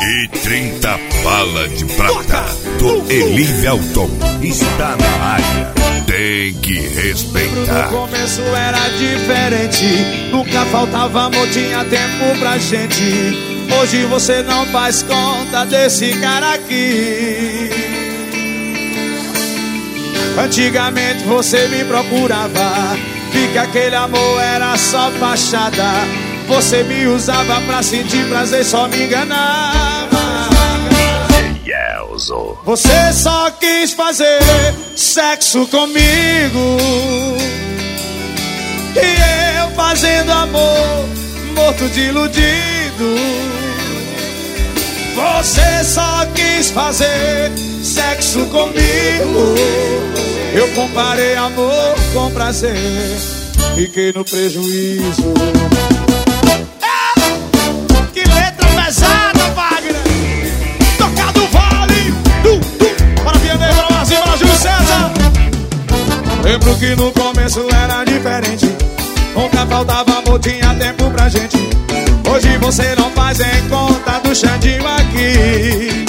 E 30 balas de prata do Elivelton está na área. Tem que respeitar. No começo era diferente, nunca faltava amor, tinha tempo pra gente. Hoje você não faz conta desse cara aqui. Antigamente você me procurava, vi que aquele amor era só fachada. Você me usava pra sentir prazer, só me enganava. Você só quis fazer sexo comigo e eu fazendo amor, morto de iludido. Você só quis fazer sexo comigo. Eu comparei amor com prazer, fiquei no prejuízo. Que letra pesada, Wagner! Tocar do Vale! Para Vianney, para Brasil, para Júlio César! Lembro que no começo era diferente, nunca faltava amor, tinha tempo pra gente. Hoje você não faz em conta do Xandinho aqui.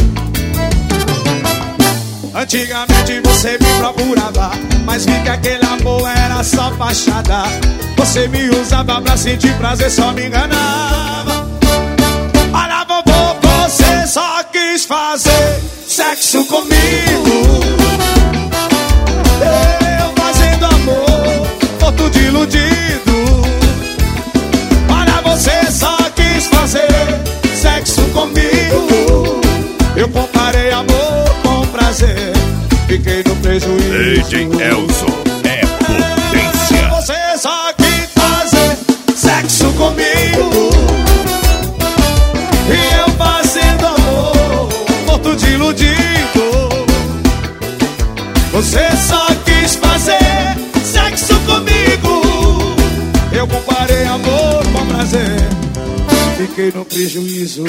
Antigamente você me procurava, mas vi que aquele amor era só fachada. Você me usava pra sentir prazer, só me enganava. Olha, vovô, você só quis fazer sexo comigo. Eu fazendo amor, morto de iludido. Olha, você só quis fazer sexo comigo. Eu comparei amor com prazer, fiquei no prejuízo. DJ Elson é potência. Você só quis fazer sexo comigo e eu fazendo amor, morto de iludido. Você só quis fazer sexo comigo. Eu comparei amor com prazer, fiquei no prejuízo.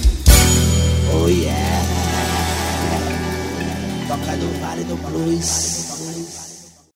Oh yeah. Toca do Vale do Blues.